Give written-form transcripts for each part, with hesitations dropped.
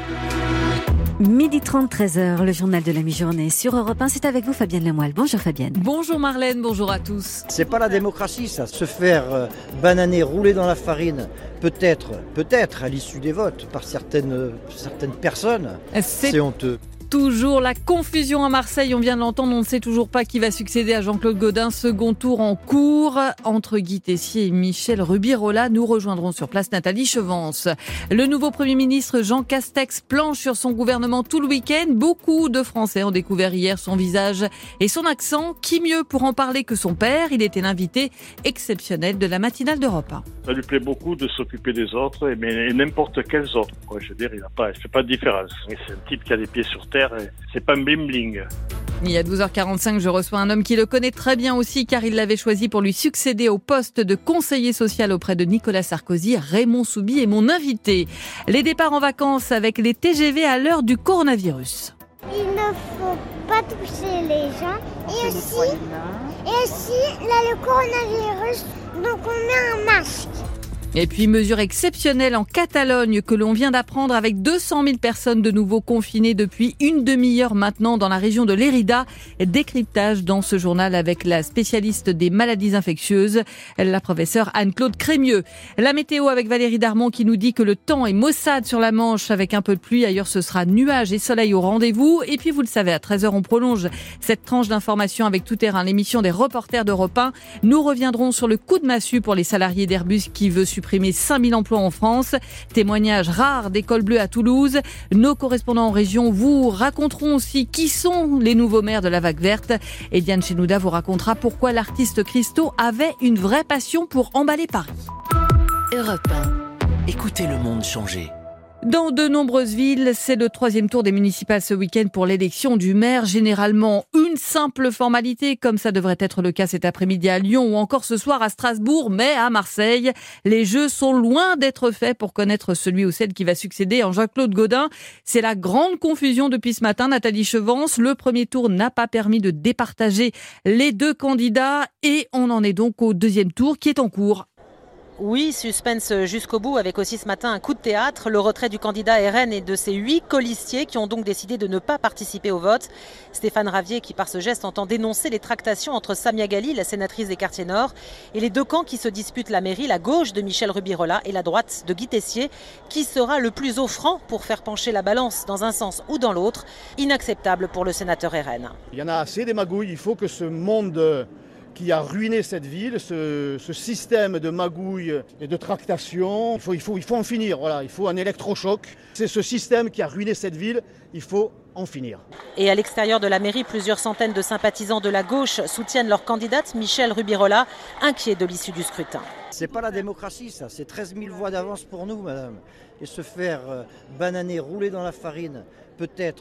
Midi 30, 13h, le journal de la mi-journée sur Europe 1. C'est avec vous Fabienne Lemoyle. Bonjour Fabienne. Bonjour Marlène, bonjour à tous. C'est pas la démocratie ça, se faire bananer, rouler dans la farine, peut-être à l'issue des votes par certaines personnes, c'est honteux. Toujours la confusion à Marseille, on vient de l'entendre, on ne sait toujours pas qui va succéder à Jean-Claude Gaudin. Second tour en cours entre Guy Tessier et Michel Rubirola. Nous rejoindrons sur place Nathalie Chevance. Le nouveau Premier ministre Jean Castex planche sur son gouvernement tout le week-end. Beaucoup de Français ont découvert hier son visage et son accent. Qui mieux pour en parler que son père? Il était l'invité exceptionnel de la matinale d'Europe 1. Ça lui plaît beaucoup de s'occuper des autres, mais n'importe quels autres. Je veux dire, il fait pas de différence. C'est un type qui a les pieds sur terre. C'est pas un bling-bling. Il y a 12h45, je reçois un homme qui le connaît très bien aussi car il l'avait choisi pour lui succéder au poste de conseiller social auprès de Nicolas Sarkozy. Raymond Soubi est mon invité. Les départs en vacances avec les TGV à l'heure du coronavirus. Il ne faut pas toucher les gens. Et aussi, là, le coronavirus, donc on met un masque. Et puis, mesure exceptionnelle en Catalogne que l'on vient d'apprendre avec 200 000 personnes de nouveau confinées depuis une demi-heure maintenant dans la région de Lérida. Décryptage dans ce journal avec la spécialiste des maladies infectieuses, la professeure Anne-Claude Crémieux. La météo avec Valérie Darmon qui nous dit que le temps est maussade sur la Manche avec un peu de pluie. Ailleurs, ce sera nuages et soleil au rendez-vous. Et puis, vous le savez, à 13h, on prolonge cette tranche d'information avec Tout Terrain, l'émission des reporters d'Europe 1. Nous reviendrons sur le coup de massue pour les salariés d'Airbus qui veut supprimer 5000 emplois en France. Témoignages rares des cols bleus à Toulouse. Nos correspondants en région vous raconteront aussi qui sont les nouveaux maires de la vague verte. Et Diane Chenouda vous racontera pourquoi l'artiste Christo avait une vraie passion pour emballer Paris. Europe 1. Écoutez le monde changer. Dans de nombreuses villes, c'est le 3e tour des municipales ce week-end pour l'élection du maire. Généralement, une simple formalité, comme ça devrait être le cas cet après-midi à Lyon ou encore ce soir à Strasbourg, mais à Marseille. Les jeux sont loin d'être faits pour connaître celui ou celle qui va succéder à Jean-Claude Gaudin. C'est la grande confusion depuis ce matin, Nathalie Chevance. Le premier tour n'a pas permis de départager les deux candidats et on en est donc au deuxième tour qui est en cours. Oui, suspense jusqu'au bout avec aussi ce matin un coup de théâtre, le retrait du candidat RN et de ses 8 colistiers qui ont donc décidé de ne pas participer au vote. Stéphane Ravier qui par ce geste entend dénoncer les tractations entre Samia Ghali, la sénatrice des quartiers nord, et les deux camps qui se disputent la mairie, la gauche de Michel Rubirola et la droite de Guy Tessier. Qui sera le plus offrant pour faire pencher la balance dans un sens ou dans l'autre? Inacceptable pour le sénateur RN. Il y en a assez des magouilles, il faut que ce monde qui a ruiné cette ville, ce système de magouilles et de tractation. Il faut en finir, voilà. Il faut un électrochoc. C'est ce système qui a ruiné cette ville, il faut en finir. Et à l'extérieur de la mairie, plusieurs centaines de sympathisants de la gauche soutiennent leur candidate Michel Rubirola, inquiet de l'issue du scrutin. C'est pas la démocratie ça, c'est 13 000 voix d'avance pour nous madame. Et se faire bananer, rouler dans la farine, peut-être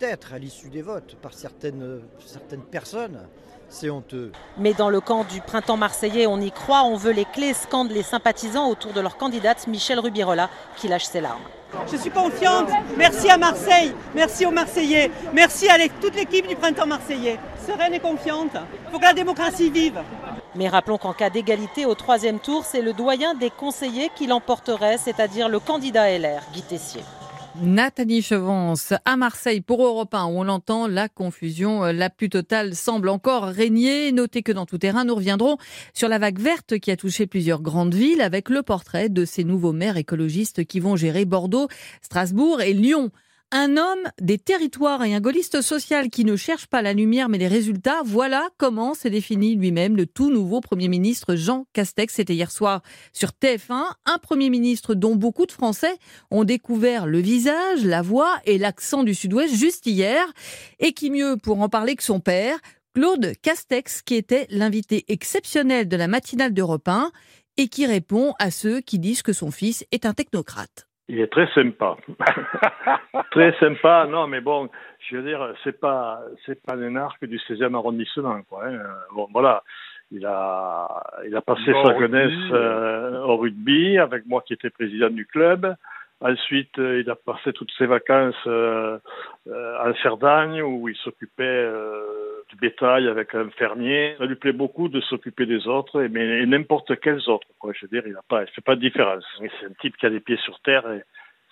à l'issue des votes par certaines personnes, c'est honteux. Mais dans le camp du printemps marseillais, on y croit, on veut les clés, scandent les sympathisants autour de leur candidate Michel Rubirola qui lâche ses larmes. Je suis confiante, merci à Marseille, merci aux Marseillais, merci à toute l'équipe du printemps marseillais. Sereine et confiante, il faut que la démocratie vive. Mais rappelons qu'en cas d'égalité au 3e tour, c'est le doyen des conseillers qui l'emporterait, c'est-à-dire le candidat LR, Guy Tessier. Nathalie Chevance à Marseille pour Europe 1 où on l'entend, la confusion la plus totale semble encore régner. Notez que dans Tout Terrain, nous reviendrons sur la vague verte qui a touché plusieurs grandes villes avec le portrait de ces nouveaux maires écologistes qui vont gérer Bordeaux, Strasbourg et Lyon. Un homme des territoires et un gaulliste social qui ne cherche pas la lumière mais les résultats. Voilà comment s'est défini lui-même le tout nouveau Premier ministre Jean Castex. C'était hier soir sur TF1. Un Premier ministre dont beaucoup de Français ont découvert le visage, la voix et l'accent du Sud-Ouest juste hier. Et qui mieux pour en parler que son père, Claude Castex, qui était l'invité exceptionnel de la matinale d'Europe 1 et qui répond à ceux qui disent que son fils est un technocrate. Il est très sympa. Très sympa. Non, mais bon, je veux dire, c'est pas un arc du 16e arrondissement, quoi. Hein. Bon, voilà. Il a passé sa jeunesse au rugby avec moi qui étais président du club. Ensuite, il a passé toutes ses vacances en Cerdagne où il s'occupait du bétail avec un fermier. Ça lui plaît beaucoup de s'occuper des autres, mais n'importe quels autres, quoi. Je veux dire, il fait pas de différence. C'est un type qui a les pieds sur terre et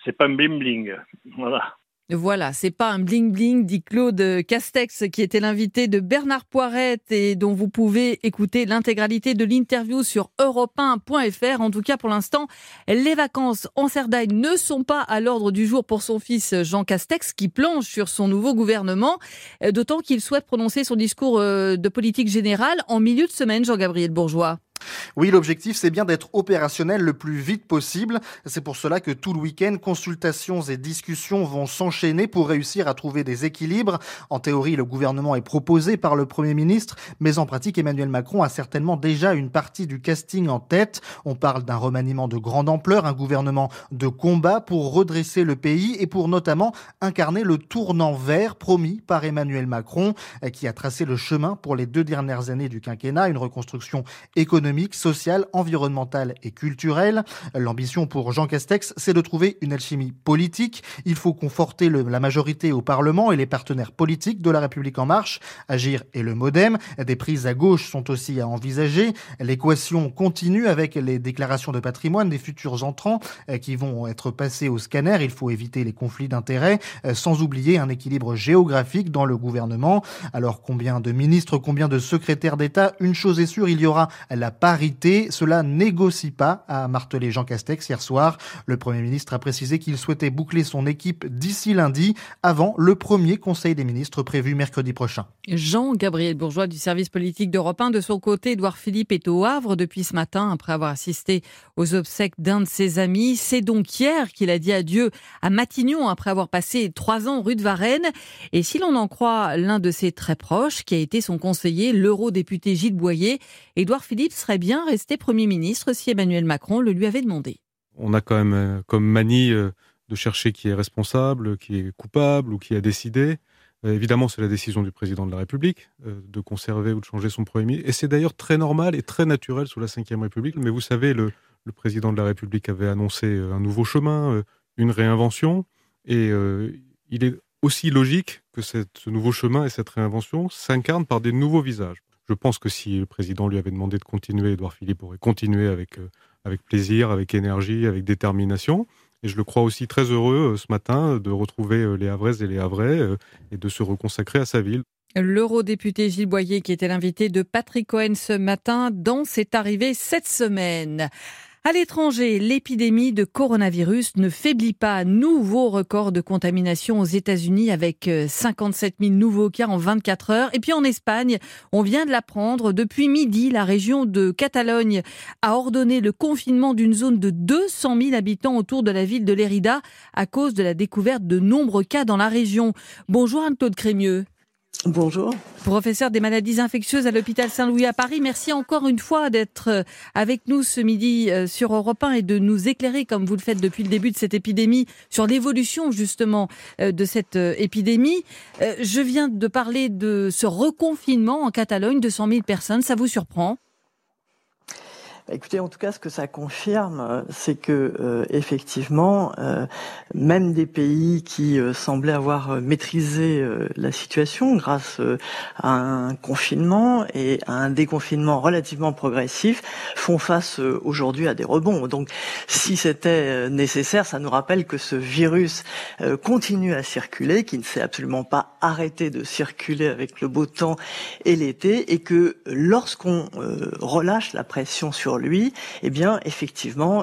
c'est pas un bling-bling. Voilà. Voilà, c'est pas un bling-bling, dit Claude Castex, qui était l'invité de Bernard Poirette et dont vous pouvez écouter l'intégralité de l'interview sur europe1.fr. En tout cas, pour l'instant, les vacances en Cerdagne ne sont pas à l'ordre du jour pour son fils Jean Castex, qui planche sur son nouveau gouvernement, d'autant qu'il souhaite prononcer son discours de politique générale en milieu de semaine, Jean-Gabriel Bourgeois. Oui, l'objectif, c'est bien d'être opérationnel le plus vite possible. C'est pour cela que tout le week-end, consultations et discussions vont s'enchaîner pour réussir à trouver des équilibres. En théorie, le gouvernement est proposé par le Premier ministre, mais en pratique, Emmanuel Macron a certainement déjà une partie du casting en tête. On parle d'un remaniement de grande ampleur, un gouvernement de combat pour redresser le pays et pour notamment incarner le tournant vert promis par Emmanuel Macron, qui a tracé le chemin pour les 2 dernières années du quinquennat, une reconstruction économique, sociale, environnementale et culturelle. L'ambition pour Jean Castex, c'est de trouver une alchimie politique. Il faut conforter la majorité au Parlement et les partenaires politiques de La République En Marche, Agir et le Modem. Des prises à gauche sont aussi à envisager. L'équation continue avec les déclarations de patrimoine des futurs entrants qui vont être passés au scanner. Il faut éviter les conflits d'intérêts, sans oublier un équilibre géographique dans le gouvernement. Alors combien de ministres, combien de secrétaires d'État? Une chose est sûre, il y aura la parité. Cela négocie pas, a martelé Jean Castex hier soir. Le Premier ministre a précisé qu'il souhaitait boucler son équipe d'ici lundi, avant le premier Conseil des ministres prévu mercredi prochain. Jean-Gabriel Bourgeois du service politique d'Europe 1. De son côté, Édouard Philippe est au Havre depuis ce matin après avoir assisté aux obsèques d'un de ses amis. C'est donc hier qu'il a dit adieu à Matignon après avoir passé 3 ans rue de Varennes. Et si l'on en croit l'un de ses très proches, qui a été son conseiller, l'eurodéputé Gilles Boyer, Édouard Philippe serait bien resté Premier ministre si Emmanuel Macron le lui avait demandé. On a quand même comme manie de chercher qui est responsable, qui est coupable ou qui a décidé. Évidemment, c'est la décision du président de la République de conserver ou de changer son Premier ministre. Et c'est d'ailleurs très normal et très naturel sous la Ve République. Mais vous savez, le président de la République avait annoncé un nouveau chemin, une réinvention. Et il est aussi logique que ce nouveau chemin et cette réinvention s'incarnent par des nouveaux visages. Je pense que si le président lui avait demandé de continuer, Édouard Philippe aurait continué avec plaisir, avec énergie, avec détermination. Et je le crois aussi très heureux ce matin de retrouver les Havraises et les Havrais et de se reconsacrer à sa ville. L'eurodéputé Gilles Boyer qui était l'invité de Patrick Cohen ce matin dans C'est arrivé cette semaine. À l'étranger, l'épidémie de coronavirus ne faiblit pas. Nouveau record de contamination aux États-Unis avec 57 000 nouveaux cas en 24 heures. Et puis en Espagne, on vient de l'apprendre, depuis midi, la région de Catalogne a ordonné le confinement d'une zone de 200 000 habitants autour de la ville de Lérida à cause de la découverte de nombreux cas dans la région. Bonjour Anne-Claude Crémieux. Bonjour. Professeur des maladies infectieuses à l'hôpital Saint-Louis à Paris, merci encore une fois d'être avec nous ce midi sur Europe 1 et de nous éclairer, comme vous le faites depuis le début de cette épidémie, sur l'évolution justement de cette épidémie. Je viens de parler de ce reconfinement en Catalogne, 200 000 personnes, ça vous surprend ? Écoutez, en tout cas, ce que ça confirme, c'est que effectivement, même des pays qui semblaient avoir maîtrisé la situation grâce à un confinement et à un déconfinement relativement progressif, font face aujourd'hui à des rebonds. Donc, si c'était nécessaire, ça nous rappelle que ce virus continue à circuler, qui ne s'est absolument pas arrêté de circuler avec le beau temps et l'été, et que lorsqu'on relâche la pression sur lui, eh bien effectivement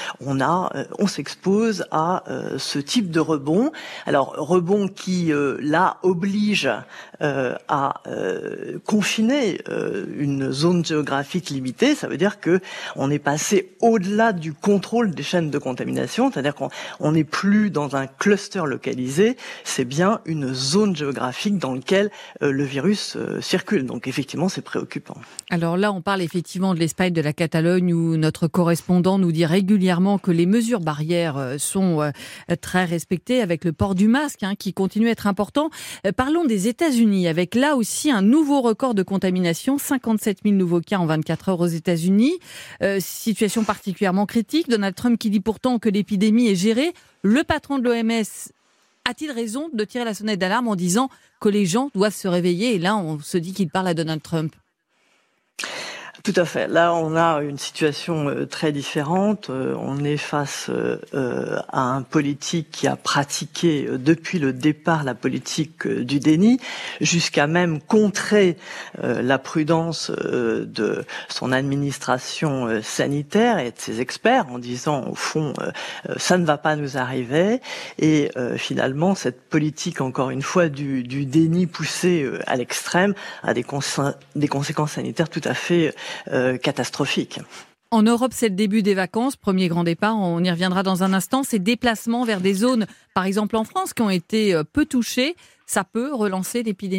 on s'expose à ce type de rebond. Alors rebond qui là oblige à confiner une zone géographique limitée. Ça veut dire que on est passé au-delà du contrôle des chaînes de contamination, c'est-à-dire qu'on n'est plus dans un cluster localisé, c'est bien une zone géographique dans laquelle le virus circule. Donc effectivement c'est préoccupant. Alors là on parle effectivement de l'Espagne, de la Catalogne, où notre correspondant nous dit régulièrement que les mesures barrières sont très respectées, avec le port du masque qui continue à être important. Parlons des États-Unis, avec là aussi un nouveau record de contamination, 57 000 nouveaux cas en 24 heures aux États-Unis. Situation particulièrement critique. Donald Trump qui dit pourtant que l'épidémie est gérée. Le patron de l'OMS a-t-il raison de tirer la sonnette d'alarme en disant que les gens doivent se réveiller ? Et là, on se dit qu'il parle à Donald Trump. Tout à fait. Là, on a une situation très différente. On est face à un politique qui a pratiqué depuis le départ la politique du déni, jusqu'à même contrer la prudence de son administration sanitaire et de ses experts en disant, au fond, ça ne va pas nous arriver. Et finalement, cette politique, encore une fois, du déni poussé à l'extrême a des conséquences sanitaires tout à fait catastrophique. En Europe, c'est le début des vacances, premier grand départ, on y reviendra dans un instant. Ces déplacements vers des zones, par exemple en France, qui ont été peu touchées, ça peut relancer l'épidémie ?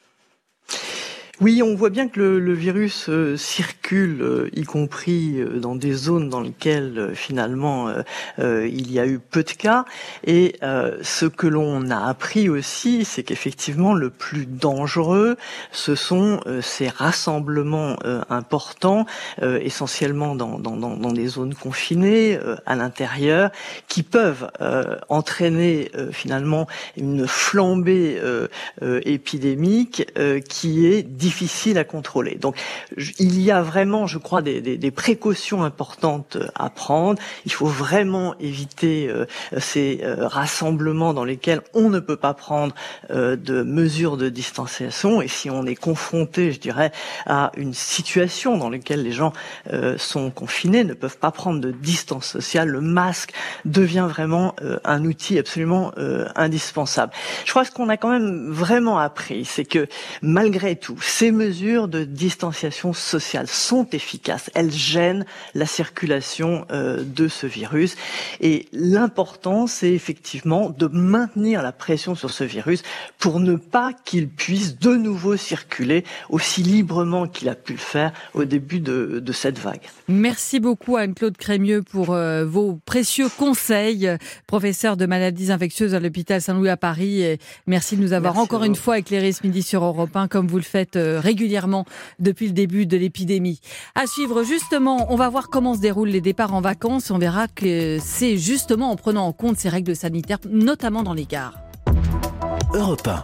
Oui, on voit bien que le virus circule, y compris dans des zones dans lesquelles finalement il y a eu peu de cas. Et ce que l'on a appris aussi, c'est qu'effectivement le plus dangereux, ce sont ces rassemblements importants, essentiellement dans des zones confinées, à l'intérieur, qui peuvent entraîner finalement une flambée épidémique qui est difficile à contrôler. Donc, il y a vraiment, je crois, des précautions importantes à prendre. Il faut vraiment éviter ces rassemblements dans lesquels on ne peut pas prendre de mesures de distanciation. Et si on est confronté, je dirais, à une situation dans laquelle les gens sont confinés, ne peuvent pas prendre de distance sociale, le masque devient vraiment un outil absolument indispensable. Je crois que ce qu'on a quand même vraiment appris, c'est que malgré tout, ces mesures de distanciation sociale sont efficaces. Elles gênent la circulation de ce virus. Et l'important, c'est effectivement de maintenir la pression sur ce virus pour ne pas qu'il puisse de nouveau circuler aussi librement qu'il a pu le faire au début de cette vague. Merci beaucoup Anne-Claude Crémieux pour vos précieux conseils, professeur de maladies infectieuses à l'hôpital Saint-Louis à Paris. Et merci de nous avoir encore une fois éclairé ce midi sur Europe 1, comme vous le faites régulièrement depuis le début de l'épidémie. À suivre justement, on va voir comment se déroulent les départs en vacances. On verra que c'est justement en prenant en compte ces règles sanitaires, notamment dans les gares. Europe 1.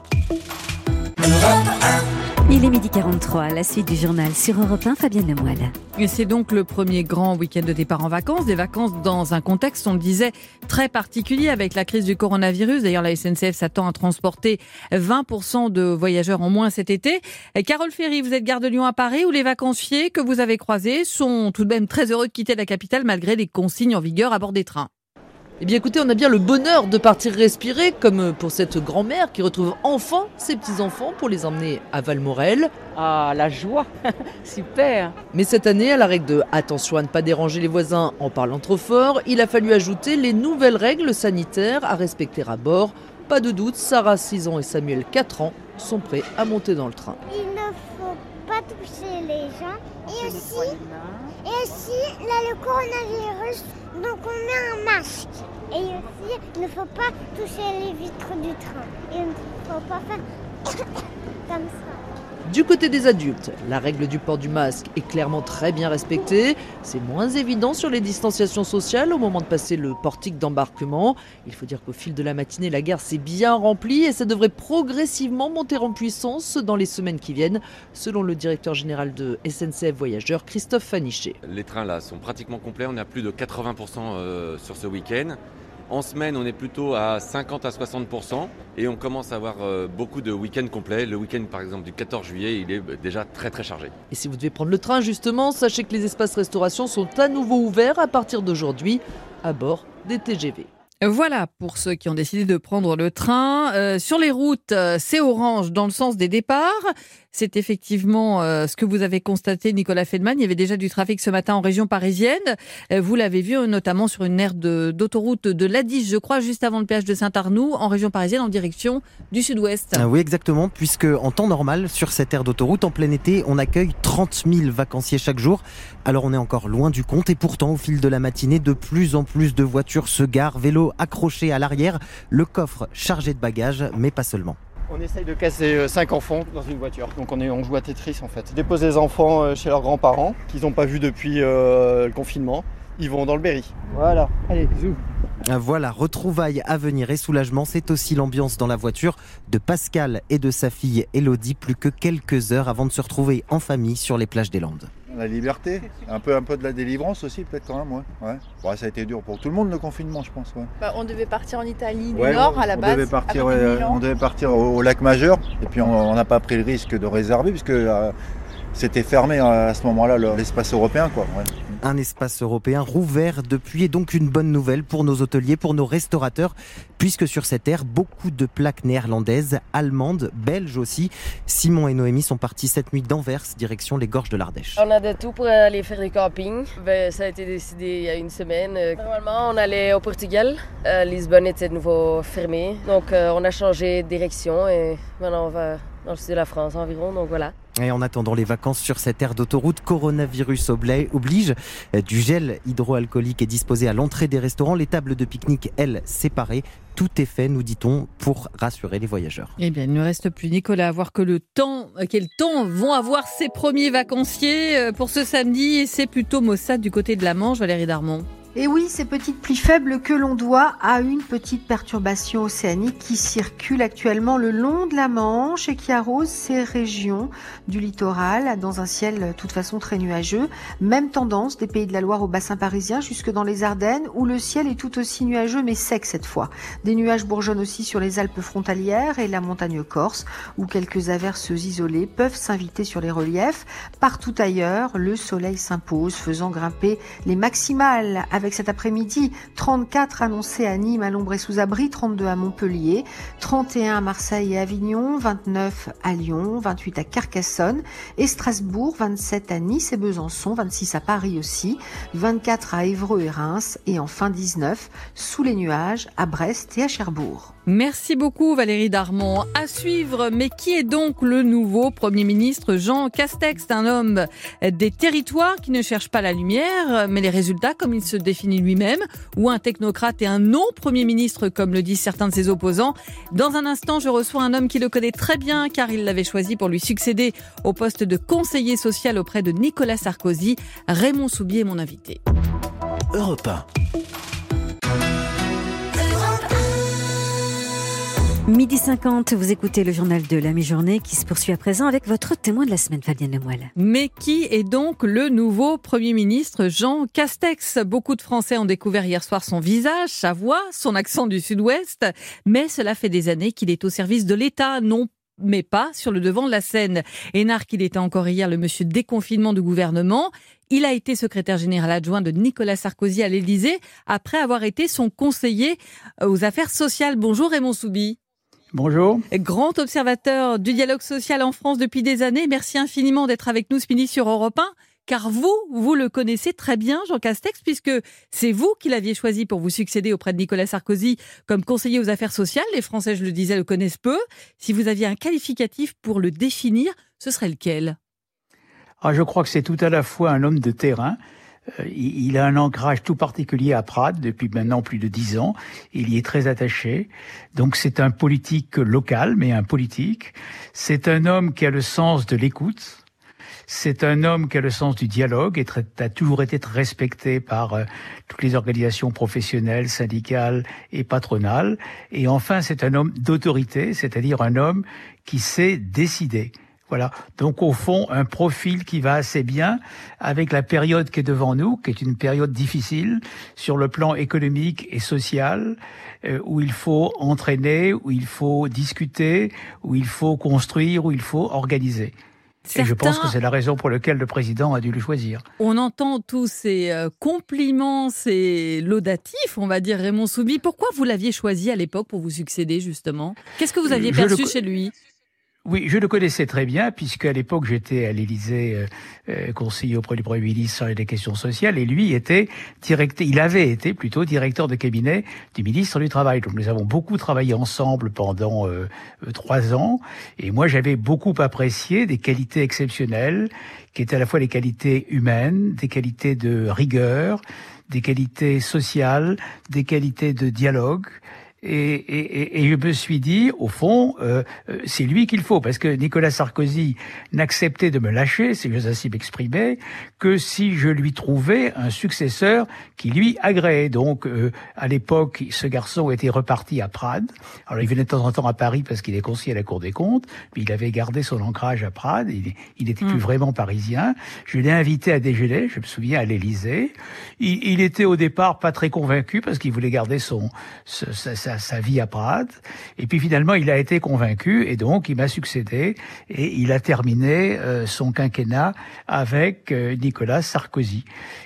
Il est 12h43, la suite du journal sur Europe 1, Fabienne Lemoyle. Et c'est donc le premier grand week-end de départ en vacances, des vacances dans un contexte, on le disait, très particulier avec la crise du coronavirus. D'ailleurs, la SNCF s'attend à transporter 20% de voyageurs en moins cet été. Et Carole Ferry, vous êtes gare de Lyon à Paris, où les vacanciers que vous avez croisés sont tout de même très heureux de quitter la capitale malgré les consignes en vigueur à bord des trains. Eh bien écoutez, on a bien le bonheur de partir respirer, comme pour cette grand-mère qui retrouve enfin ses petits-enfants pour les emmener à Valmorel. Ah, la joie. Super. Mais cette année, à la règle de « attention à ne pas déranger les voisins en parlant trop fort », il a fallu ajouter les nouvelles règles sanitaires à respecter à bord. Pas de doute, Sarah, 6 ans, et Samuel, 4 ans, sont prêts à monter dans le train. Il ne faut pas toucher les gens. Et aussi, là, le coronavirus, donc on met un masque. Et aussi, il ne faut pas toucher les vitres du train. Il ne faut pas faire comme ça. Du côté des adultes, la règle du port du masque est clairement très bien respectée. C'est moins évident sur les distanciations sociales au moment de passer le portique d'embarquement. Il faut dire qu'au fil de la matinée, la gare s'est bien remplie et ça devrait progressivement monter en puissance dans les semaines qui viennent, selon le directeur général de SNCF Voyageurs, Christophe Fanichet. Les trains là sont pratiquement complets, on est à plus de 80% sur ce week-end. En semaine, on est plutôt à 50 à 60% et on commence à avoir beaucoup de week-ends complets. Le week-end, par exemple, du 14 juillet, il est déjà très très chargé. Et si vous devez prendre le train, justement, sachez que les espaces restauration sont à nouveau ouverts à partir d'aujourd'hui à bord des TGV. Voilà pour ceux qui ont décidé de prendre le train. Sur les routes, c'est orange dans le sens des départs. C'est effectivement ce que vous avez constaté, Nicolas Feldman. Il y avait déjà du trafic ce matin en région parisienne. Vous l'avez vu notamment sur une aire d'autoroute de l'A10, je crois, juste avant le péage de Saint-Arnoux, en région parisienne, en direction du sud-ouest. Oui, exactement, puisque en temps normal, sur cette aire d'autoroute, en plein été, on accueille 30 000 vacanciers chaque jour. Alors on est encore loin du compte et pourtant, au fil de la matinée, de plus en plus de voitures se garent, vélos accrochés à l'arrière, le coffre chargé de bagages, mais pas seulement. On essaye de casser 5 enfants dans une voiture. Donc on joue à Tetris en fait. Dépose les enfants chez leurs grands-parents, qu'ils n'ont pas vus depuis le confinement. Ils vont dans le Berry. Voilà, allez, zou. Voilà, retrouvailles à venir et soulagement, c'est aussi l'ambiance dans la voiture de Pascal et de sa fille Elodie, plus que quelques heures avant de se retrouver en famille sur les plages des Landes. La liberté, un peu de la délivrance aussi peut-être quand même, ouais. Bon, ça a été dur pour tout le monde le confinement, je pense. Ouais. On devait partir en Italie du Nord à la base. On devait partir au lac Majeur et puis on n'a pas pris le risque de réserver puisque c'était fermé à ce moment-là l'espace européen, quoi. Ouais. Un espace européen rouvert depuis est donc une bonne nouvelle pour nos hôteliers, pour nos restaurateurs, puisque sur cette aire, beaucoup de plaques néerlandaises, allemandes, belges aussi. Simon et Noémie sont partis cette nuit d'Anvers, direction les gorges de l'Ardèche. On a de tout pour aller faire du camping. Ça a été décidé il y a une semaine. Normalement, on allait au Portugal. Lisbonne était de nouveau fermée. Donc, on a changé de direction et maintenant on va dans le sud de la France environ. Donc voilà. Et en attendant les vacances sur cette aire d'autoroute, coronavirus oblige. Du gel hydroalcoolique est disposé à l'entrée des restaurants. Les tables de pique-nique, elles, séparées. Tout est fait, nous dit-on, pour rassurer les voyageurs. Eh bien, il ne reste plus, Nicolas, à voir quel temps vont avoir ces premiers vacanciers pour ce samedi. Et c'est plutôt maussade du côté de la Manche, Valérie Darmon. Et oui, ces petites pluies faibles que l'on doit à une petite perturbation océanique qui circule actuellement le long de la Manche et qui arrose ces régions du littoral dans un ciel de toute façon très nuageux. Même tendance des Pays de la Loire au bassin parisien jusque dans les Ardennes où le ciel est tout aussi nuageux mais sec cette fois. Des nuages bourgeonnent aussi sur les Alpes frontalières et la montagne corse où quelques averses isolées peuvent s'inviter sur les reliefs. Partout ailleurs, le soleil s'impose faisant grimper les maximales avec cet après-midi, 34 annoncés à Nîmes, à l'ombre et sous abri, 32 à Montpellier, 31 à Marseille et Avignon, 29 à Lyon, 28 à Carcassonne et Strasbourg, 27 à Nice et Besançon, 26 à Paris aussi, 24 à Évreux et Reims et enfin 19 sous les nuages à Brest et à Cherbourg. Merci beaucoup Valérie Darmon. À suivre, mais qui est donc le nouveau Premier ministre Jean Castex? Un homme des territoires qui ne cherche pas la lumière, mais les résultats comme il se définit lui-même, ou un technocrate et un non-Premier ministre comme le disent certains de ses opposants. Dans un instant, je reçois un homme qui le connaît très bien car il l'avait choisi pour lui succéder au poste de conseiller social auprès de Nicolas Sarkozy. Raymond Soubier est mon invité. Europe 1. Midi 50, vous écoutez le journal de la mi-journée qui se poursuit à présent avec votre témoin de la semaine, Fabienne Lemoyle. Mais qui est donc le nouveau Premier ministre Jean Castex? Beaucoup de Français ont découvert hier soir son visage, sa voix, son accent du sud-ouest. Mais cela fait des années qu'il est au service de l'État, non mais pas sur le devant de la scène. Énarque, il était encore hier le monsieur déconfinement du gouvernement. Il a été secrétaire général adjoint de Nicolas Sarkozy à l'Élysée après avoir été son conseiller aux affaires sociales. Bonjour Raymond Soubi. Bonjour. Grand observateur du dialogue social en France depuis des années. Merci infiniment d'être avec nous ce midi sur Europe 1. Car vous le connaissez très bien, Jean Castex, puisque c'est vous qui l'aviez choisi pour vous succéder auprès de Nicolas Sarkozy comme conseiller aux affaires sociales. Les Français, je le disais, le connaissent peu. Si vous aviez un qualificatif pour le définir, ce serait lequel ? Je crois que c'est tout à la fois un homme de terrain. Il a un ancrage tout particulier à Prades depuis maintenant plus de 10 ans. Il y est très attaché. Donc c'est un politique local, mais un politique. C'est un homme qui a le sens de l'écoute. C'est un homme qui a le sens du dialogue et a toujours été respecté par toutes les organisations professionnelles, syndicales et patronales. Et enfin, c'est un homme d'autorité, c'est-à-dire un homme qui sait décider. Voilà. Donc, au fond, un profil qui va assez bien avec la période qui est devant nous, qui est une période difficile sur le plan économique et social, où il faut entraîner, où il faut discuter, où il faut construire, où il faut organiser. Et je pense que c'est la raison pour laquelle le président a dû le choisir. On entend tous ces compliments, ces laudatifs, on va dire, Raymond Soubi. Pourquoi vous l'aviez choisi à l'époque pour vous succéder, justement ? Qu'est-ce que vous aviez perçu chez lui ? Oui, je le connaissais très bien puisqu'à l'époque j'étais à l'Élysée conseiller auprès du Premier ministre sur les questions sociales et lui il avait été plutôt directeur de cabinet du ministre du Travail. Donc nous avons beaucoup travaillé ensemble pendant 3 ans et moi j'avais beaucoup apprécié des qualités exceptionnelles qui étaient à la fois des qualités humaines, des qualités de rigueur, des qualités sociales, des qualités de dialogue. Et je me suis dit, au fond, c'est lui qu'il faut, parce que Nicolas Sarkozy n'acceptait de me lâcher, si j'ose ainsi m'exprimer, que si je lui trouvais un successeur qui lui agréait. Donc, à l'époque, ce garçon était reparti à Prades. Alors, il venait de temps en temps à Paris parce qu'il est conseiller à la Cour des comptes, mais il avait gardé son ancrage à Prades. Il n'était plus vraiment parisien. Je l'ai invité à déjeuner, je me souviens, à l'Élysée. Il était au départ pas très convaincu parce qu'il voulait garder sa vie à Prades. Et puis finalement, il a été convaincu et donc il m'a succédé et il a terminé son quinquennat avec Nicolas Sarkozy.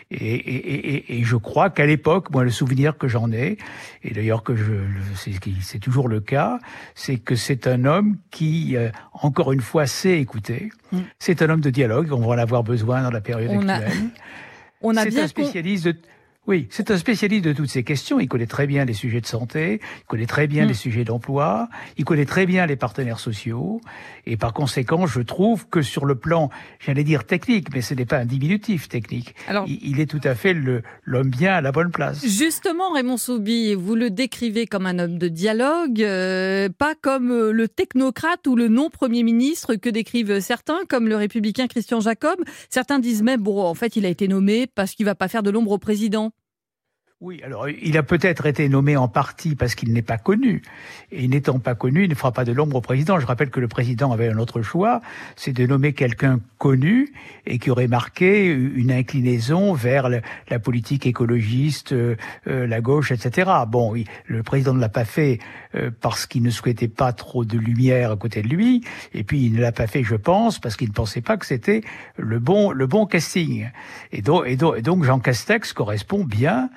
Et je crois qu'à l'époque, moi, le souvenir que j'en ai, et d'ailleurs que c'est toujours le cas, c'est que c'est un homme qui, encore une fois, sait écouter. C'est un homme de dialogue, on va en avoir besoin dans la période actuelle. C'est un spécialiste de... Oui, c'est un spécialiste de toutes ces questions. Il connaît très bien les sujets de santé, il connaît très bien les sujets d'emploi, il connaît très bien les partenaires sociaux. Et par conséquent, je trouve que sur le plan, j'allais dire technique, mais ce n'est pas un diminutif technique. Alors, il est tout à fait l'homme bien à la bonne place. Justement, Raymond Soubi, vous le décrivez comme un homme de dialogue, pas comme le technocrate ou le non-premier ministre que décrivent certains, comme le républicain Christian Jacob. Certains disent même, bon, en fait, il a été nommé parce qu'il ne va pas faire de l'ombre au président. Oui, alors il a peut-être été nommé en partie parce qu'il n'est pas connu. Et n'étant pas connu, il ne fera pas de l'ombre au président. Je rappelle que le président avait un autre choix, c'est de nommer quelqu'un connu et qui aurait marqué une inclinaison vers la politique écologiste, la gauche, etc. Bon, le président ne l'a pas fait parce qu'il ne souhaitait pas trop de lumière à côté de lui. Et puis il ne l'a pas fait, je pense, parce qu'il ne pensait pas que c'était le bon casting. Et donc Jean Castex correspond bien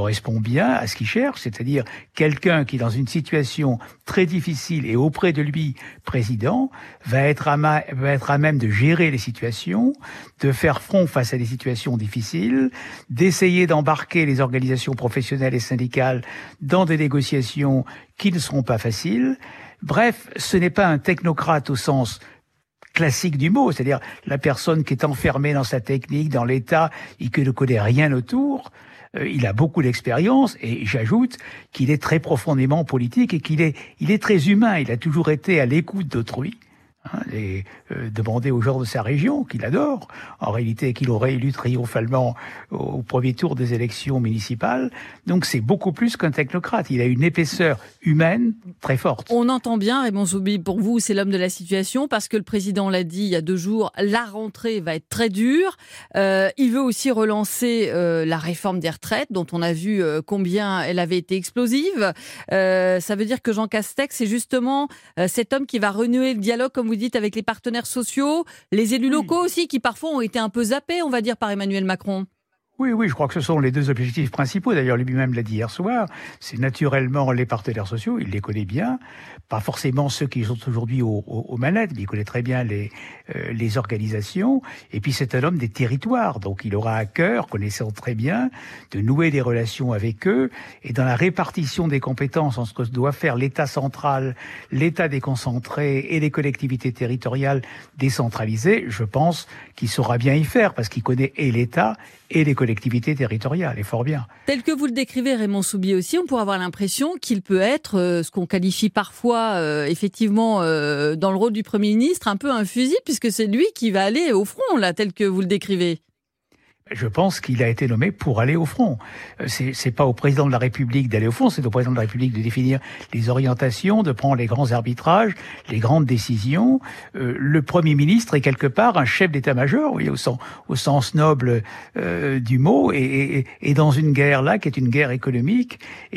à ce qu'il cherche, c'est-à-dire quelqu'un qui, dans une situation très difficile et auprès de lui, président, va être à même de gérer les situations, de faire front face à des situations difficiles, d'essayer d'embarquer les organisations professionnelles et syndicales dans des négociations qui ne seront pas faciles. Bref, ce n'est pas un technocrate au sens classique du mot, c'est-à-dire la personne qui est enfermée dans sa technique, dans l'État, et qui ne connaît rien autour. Il a beaucoup d'expérience et j'ajoute qu'il est très profondément politique et qu'il est très humain. Il a toujours été à l'écoute d'autrui. Et demander aux gens de sa région, qu'il adore, en réalité qu'il aurait élu triomphalement au premier tour des élections municipales. Donc c'est beaucoup plus qu'un technocrate. Il a une épaisseur humaine très forte. On entend bien, Raymond Soubi, pour vous, c'est l'homme de la situation, parce que le président l'a dit il y a 2 jours, la rentrée va être très dure. Il veut aussi relancer la réforme des retraites, dont on a vu combien elle avait été explosive. Ça veut dire que Jean Castex, c'est justement cet homme qui va renouer le dialogue, comme vous dites, avec les partenaires sociaux, les élus locaux aussi, qui parfois ont été un peu zappés, on va dire, par Emmanuel Macron. Oui, je crois que ce sont les 2 objectifs principaux. D'ailleurs, lui-même l'a dit hier soir. C'est naturellement les partenaires sociaux, il les connaît bien. Pas forcément ceux qui sont aujourd'hui aux manettes, mais il connaît très bien les organisations. Et puis, c'est un homme des territoires. Donc, il aura à cœur, connaissant très bien, de nouer des relations avec eux. Et dans la répartition des compétences entre ce que doit faire l'État central, l'État déconcentré et les collectivités territoriales décentralisées, je pense qu'il saura bien y faire, parce qu'il connaît et l'État et les collectivités territoriales, et fort bien. Tel que vous le décrivez, Raymond Soubi aussi, on pourrait avoir l'impression qu'il peut être ce qu'on qualifie parfois, effectivement, dans le rôle du Premier ministre, un peu un fusil, puisque c'est lui qui va aller au front, là, tel que vous le décrivez. Je pense qu'il a été nommé pour aller au front. C'est pas au président de la République d'aller au front, c'est au président de la République de définir les orientations, de prendre les grands arbitrages, les grandes décisions. Le Premier ministre est quelque part un chef d'état-major, oui, au sens noble du mot, et dans une guerre là, qui est une guerre économique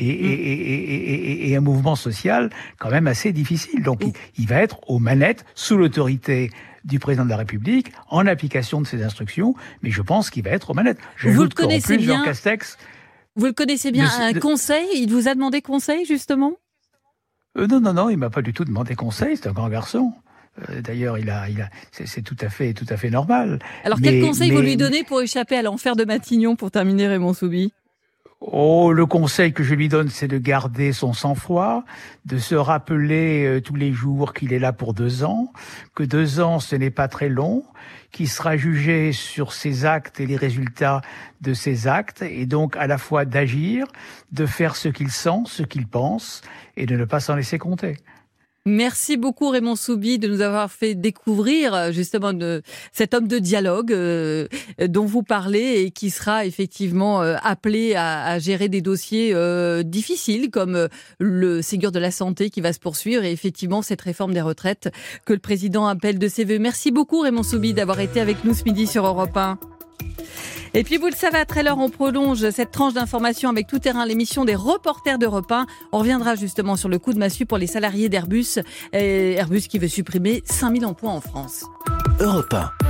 et un mouvement social quand même assez difficile. Donc il va être aux manettes, sous l'autorité du président de la République, en application de ses instructions, mais je pense qu'il va être aux manettes. Vous le connaissez bien, Jean Castex, vous le connaissez bien, un conseil, il vous a demandé conseil, justement ? Non, il m'a pas du tout demandé conseil, c'est un grand garçon. D'ailleurs, c'est tout à fait normal. Alors, quel conseil vous lui donnez pour échapper à l'enfer de Matignon, pour terminer, Raymond Soubi ? Le conseil que je lui donne, c'est de garder son sang-froid, de se rappeler tous les jours qu'il est là pour 2 ans, que 2 ans, ce n'est pas très long, qu'il sera jugé sur ses actes et les résultats de ses actes, et donc à la fois d'agir, de faire ce qu'il sent, ce qu'il pense, et de ne pas s'en laisser compter. Merci beaucoup Raymond Soubi de nous avoir fait découvrir justement cet homme de dialogue dont vous parlez et qui sera effectivement appelé à gérer des dossiers difficiles comme le Ségur de la santé qui va se poursuivre et effectivement cette réforme des retraites que le président appelle de ses vœux. Merci beaucoup Raymond Soubi d'avoir été avec nous ce midi sur Europe 1. Et puis vous le savez, à 13h, on prolonge cette tranche d'information avec Tout Terrain, l'émission des reporters d'Europe 1. On reviendra justement sur le coup de massue pour les salariés d'Airbus. Airbus qui veut supprimer 5000 emplois en France. Europe 1.